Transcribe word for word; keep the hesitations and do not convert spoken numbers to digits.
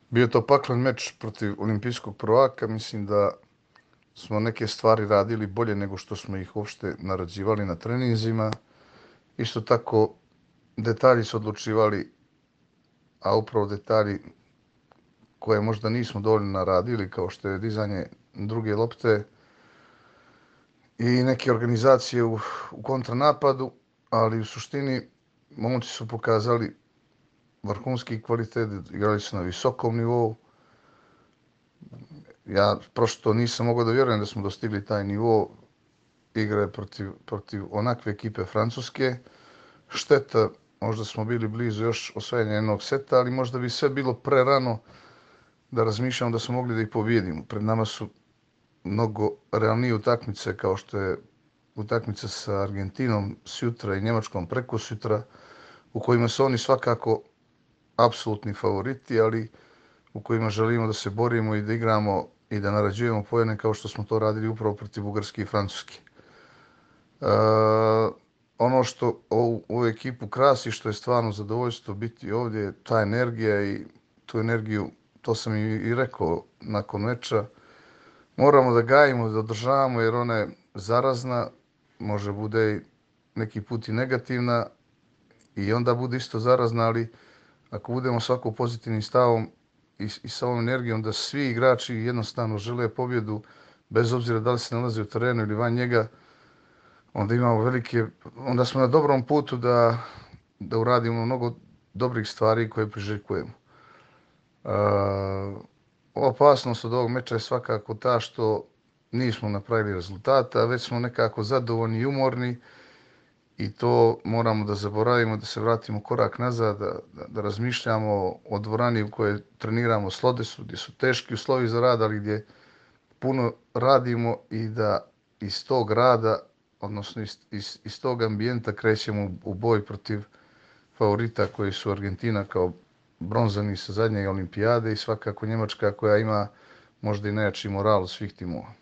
Bio je to paklen meč protiv olimpijskog prvaka. Mislim da smo neke stvari radili bolje nego što smo ih uopšte narađivali na treninzima. Isto tako, detalji su odlučivali, a upravo detalji koje možda nismo dovoljno naradili, kao što je dizanje druge lopte i neke organizacije u, u kontranapadu, ali u suštini momci su pokazali vrhunski kvalitet, igrali su na visokom nivou. Ja prosto nisam mogao da vjerujem da smo dostigli taj nivo igre protiv, protiv onakve ekipe Francuske. Šteta, možda smo bili blizu još osvajanja jednog seta, ali možda bi sve bilo prerano da razmišljamo da smo mogli da ih pobijedimo. Pred nama su mnogo realnije utakmice kao što je utakmica sa Argentinom sutra i Njemačkom preko sutra, u kojima su oni svakako apsolutni favoriti, ali u kojima želimo da se borimo i da igramo i da narađujemo poene kao što smo to radili upravo protiv Bugarske i Francuske. E, ono što ovu, ovu ekipu krasi, što je stvarno zadovoljstvo biti ovdje, ta energija i tu energiju, to sam i, i rekao nakon meča, moramo da gajimo, da održavamo jer ona je zarazna, može bude neki put i negativna i onda bude isto zarazna, ali ako budemo svako pozitivnim stavom i, i sa ovom energijom da svi igrači jednostavno žele pobjedu, bez obzira da li se nalaze u terenu ili van njega, onda imamo velike, onda smo na dobrom putu da, da uradimo mnogo dobrih stvari koje priželjkujemo. Uh, opasnost od ovog meča je svakako ta što nismo napravili rezultata, već smo nekako zadovoljni i umorni i to moramo da zaboravimo, da se vratimo korak nazad, da, da, da razmišljamo o dvorani u kojoj treniramo Slodesu, gdje su teški uslovi za rad, ali gdje puno radimo i da iz tog rada, odnosno iz, iz, iz tog ambijenta krećemo u boj protiv favorita koji su Argentina kao bronzani sa zadnje olimpijade i svakako Njemačka koja ima možda i najjači moral svih timova.